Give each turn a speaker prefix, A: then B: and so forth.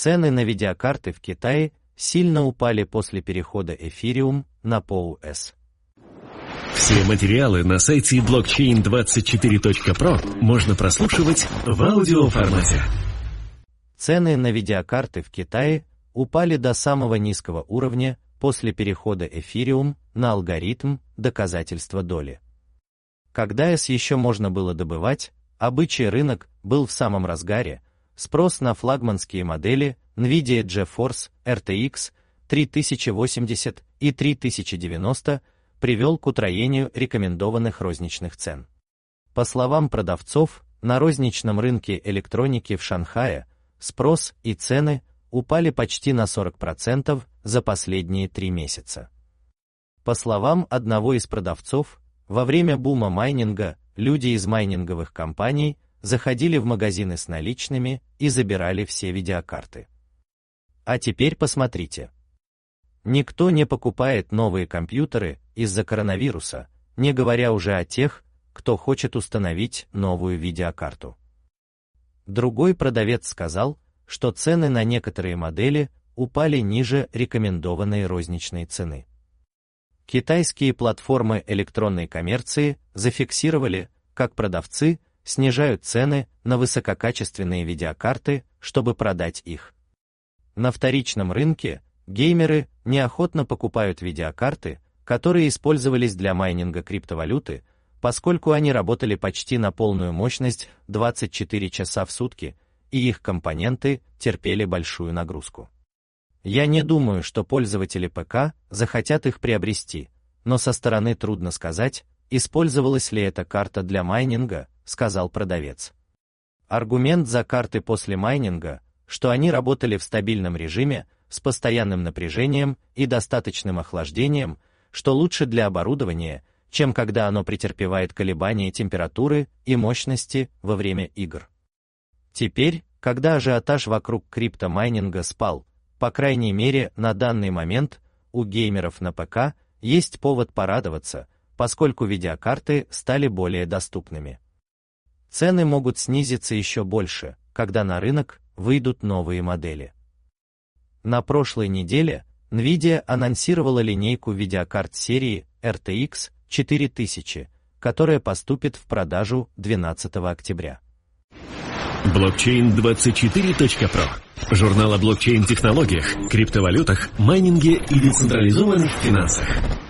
A: Цены на видеокарты в Китае сильно упали после перехода Ethereum на PoS.
B: Все материалы на сайте blockchain24.pro можно прослушивать в аудиоформате.
A: Цены на видеокарты в Китае упали до самого низкого уровня после перехода Ethereum на алгоритм доказательства доли. Когда S еще можно было добывать, а бычий рынок был в самом разгаре, спрос на флагманские модели NVIDIA GeForce RTX 3080 и 3090 привел к утроению рекомендованных розничных цен. По словам продавцов, на розничном рынке электроники в Шанхае спрос и цены упали почти на 40% за последние 3 месяца. По словам одного из продавцов, во время бума майнинга люди из майнинговых компаний заходили в магазины с наличными и забирали все видеокарты. А теперь посмотрите. Никто не покупает новые компьютеры из-за коронавируса, не говоря уже о тех, кто хочет установить новую видеокарту. Другой продавец сказал, что цены на некоторые модели упали ниже рекомендованной розничной цены. Китайские платформы электронной коммерции зафиксировали, как продавцы снижают цены на высококачественные видеокарты, чтобы продать их. На вторичном рынке геймеры неохотно покупают видеокарты, которые использовались для майнинга криптовалюты, поскольку они работали почти на полную мощность 24 часа в сутки, и их компоненты терпели большую нагрузку. Я не думаю, что пользователи ПК захотят их приобрести, но со стороны трудно сказать, использовалась ли эта карта для майнинга, сказал продавец. Аргумент за карты после майнинга, что они работали в стабильном режиме, с постоянным напряжением и достаточным охлаждением, что лучше для оборудования, чем когда оно претерпевает колебания температуры и мощности во время игр. Теперь, когда ажиотаж вокруг криптомайнинга спал, по крайней мере на данный момент, у геймеров на ПК есть повод порадоваться, поскольку видеокарты стали более доступными. Цены могут снизиться еще больше, когда на рынок выйдут новые модели. На прошлой неделе NVIDIA анонсировала линейку видеокарт серии RTX 4000, которая поступит в продажу 12 октября.
B: Blockchain24.pro. Журнал о блокчейн-технологиях, криптовалютах, майнинге и децентрализованных финансах.